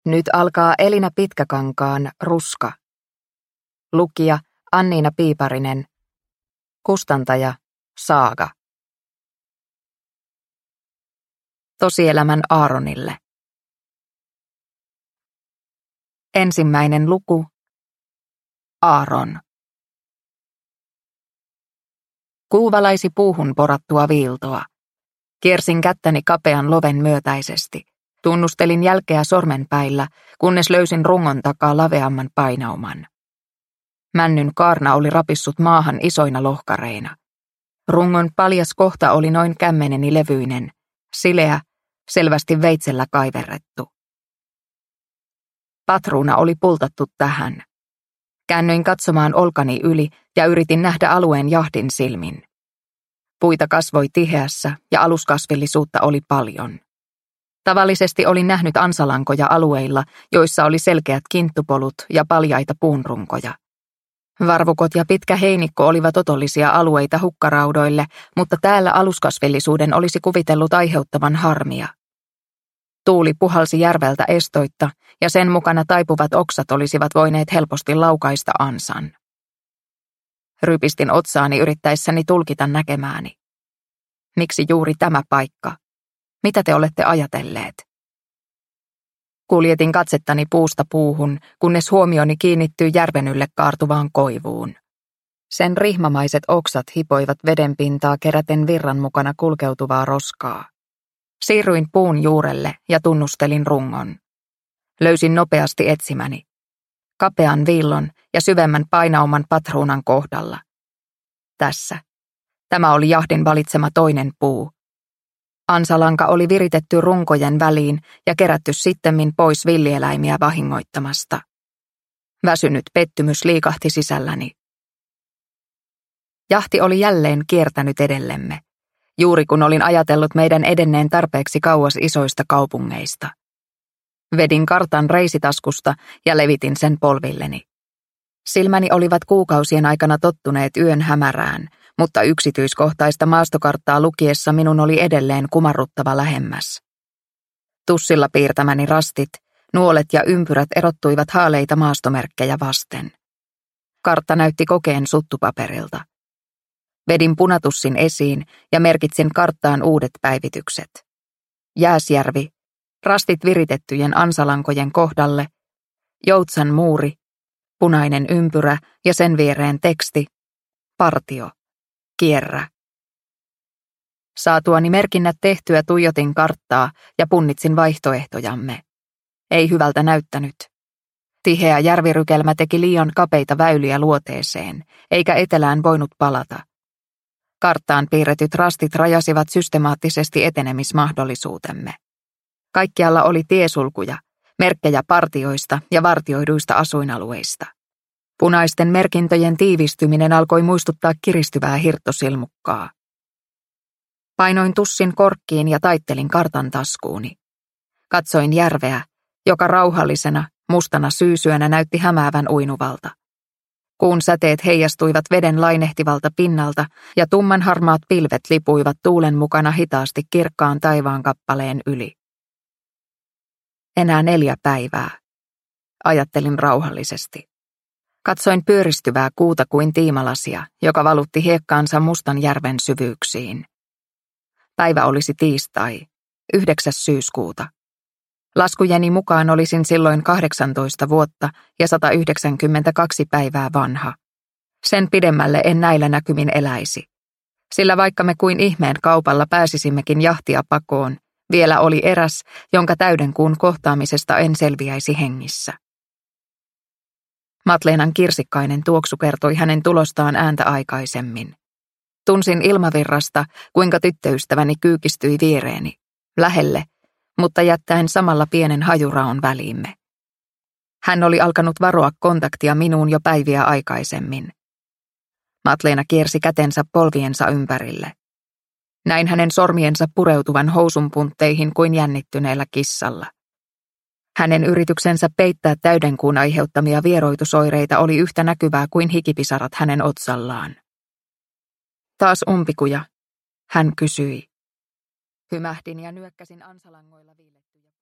Nyt alkaa Elina Pitkäkankaan Ruska. Lukija Anniina Piiparinen. Kustantaja Saaga. Tosielämän Aaronille. Ensimmäinen luku. Aaron. Kuu valaisi puuhun porattua viiltoa. Kiersin kättäni kapean loven myötäisesti. Tunnustelin jälkeä sormenpäillä, kunnes löysin rungon takaa laveamman painauman. Männyn kaarna oli rapissut maahan isoina lohkareina. Rungon paljas kohta oli noin kämmeneni levyinen, sileä, selvästi veitsellä kaiverrettu. Patruuna oli pultattu tähän. Käännyin katsomaan olkani yli ja yritin nähdä alueen jahdin silmin. Puita kasvoi tiheässä ja aluskasvillisuutta oli paljon. Tavallisesti olin nähnyt ansalankoja alueilla, joissa oli selkeät kinttupolut ja paljaita puunrunkoja. Varvukot ja pitkä heinikko olivat otollisia alueita hukkaraudoille, mutta täällä aluskasvillisuuden olisi kuvitellut aiheuttavan harmia. Tuuli puhalsi järveltä estoitta, ja sen mukana taipuvat oksat olisivat voineet helposti laukaista ansan. Rypistin otsaani yrittäessäni tulkita näkemääni. Miksi juuri tämä paikka? Mitä te olette ajatelleet? Kuljetin katsettani puusta puuhun, kunnes huomioni kiinnittyi järven ylle kaartuvaan koivuun. Sen rihmamaiset oksat hipoivat vedenpintaa keräten virran mukana kulkeutuvaa roskaa. Siirryin puun juurelle ja tunnustelin rungon. Löysin nopeasti etsimäni. Kapean viillon ja syvemmän painauman patruunan kohdalla. Tässä. Tämä oli jahdin valitsema toinen puu. Ansalanka oli viritetty runkojen väliin ja kerätty sittemmin pois villieläimiä vahingoittamasta. Väsynyt pettymys liikahti sisälläni. Jahti oli jälleen kiertänyt edellemme, juuri kun olin ajatellut meidän edenneen tarpeeksi kauas isoista kaupungeista. Vedin kartan reisitaskusta ja levitin sen polvilleni. Silmäni olivat kuukausien aikana tottuneet yön hämärään, mutta yksityiskohtaista maastokarttaa lukiessa minun oli edelleen kumarruttava lähemmäs. Tussilla piirtämäni rastit, nuolet ja ympyrät erottuivat haaleita maastomerkkejä vasten. Kartta näytti kokeen suttupaperilta. Vedin punatussin esiin ja merkitsin karttaan uudet päivitykset. Jääsjärvi, rastit viritettyjen ansalankojen kohdalle, Joutsan muuri, punainen ympyrä ja sen viereen teksti, partio, kierrä. Saatuani merkinnät tehtyä tuijotin karttaa ja punnitsin vaihtoehtojamme. Ei hyvältä näyttänyt. Tiheä järvirykelmä teki liian kapeita väyliä luoteeseen, eikä etelään voinut palata. Karttaan piirretyt rastit rajasivat systemaattisesti etenemismahdollisuutemme. Kaikkialla oli tiesulkuja, merkkejä partioista ja vartioiduista asuinalueista. Punaisten merkintöjen tiivistyminen alkoi muistuttaa kiristyvää hirttosilmukkaa. Painoin tussin korkkiin ja taittelin kartan taskuuni. Katsoin järveä, joka rauhallisena, mustana syysyönä näytti hämäävän uinuvalta. Kuun säteet heijastuivat veden lainehtivalta pinnalta ja tumman harmaat pilvet lipuivat tuulen mukana hitaasti kirkkaan taivaan kappaleen yli. Enää 4 päivää, ajattelin rauhallisesti. Katsoin pyöristyvää kuuta kuin tiimalasia, joka valutti hiekkaansa mustan järven syvyyksiin. Päivä olisi tiistai, 9. syyskuuta. Laskujeni mukaan olisin silloin 18 vuotta ja 192 päivää vanha. Sen pidemmälle en näillä näkymin eläisi. Sillä vaikka me kuin ihmeen kaupalla pääsisimmekin jahtia pakoon, vielä oli eräs, jonka täyden kuun kohtaamisesta en selviäisi hengissä. Matleenan kirsikkainen tuoksu kertoi hänen tulostaan ääntä aikaisemmin. Tunsin ilmavirrasta, kuinka tyttöystäväni kyykistyi viereeni, lähelle, mutta jättäen samalla pienen hajuraon väliimme. Hän oli alkanut varoa kontaktia minuun jo päiviä aikaisemmin. Matleena kiersi kätensä polviensa ympärille. Näin hänen sormiensa pureutuvan housunpuntteihin kuin jännittyneellä kissalla. Hänen yrityksensä peittää täydenkuun aiheuttamia vieroitusoireita oli yhtä näkyvää kuin hikipisarat hänen otsallaan. Taas umpikuja, hän kysyi. Hymähdin ja nyökkäsin ansalangoilla viilettyjä.